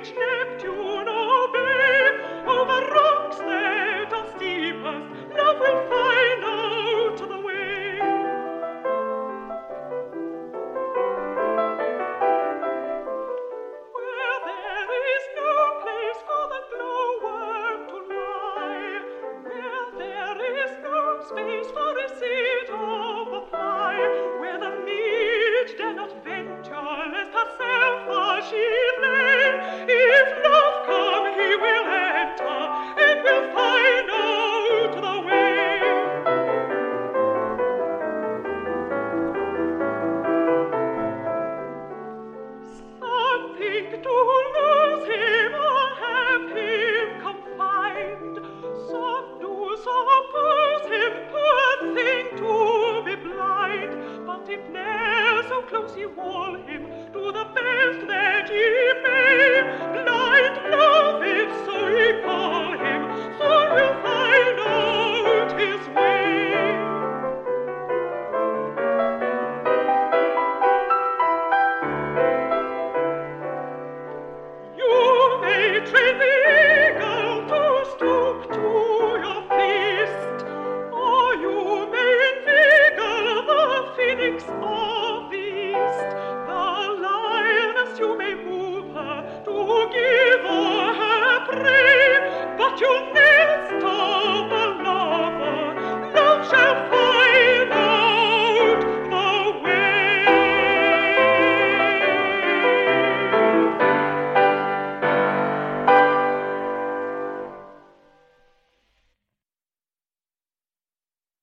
reach Neptune obey. Over rocks that are steepest, love will find out the way. Where there is no place for the glowworm to lie, where there is no space for a seat of the fly, where the mead dare not venture lest herself she lay, if love come he will enter and will find out the way. Some think to lose him or have him confined, some do suppose him, poor thing, to be blind. But if ne'er so close ye wall him, do the best that ye may. Blind love, if so ye call him, soon will find out his way. You may train the eagle to stoop to your feast, or you may inveigle the phoenix of the east. The lioness you may move her to give her prey, but you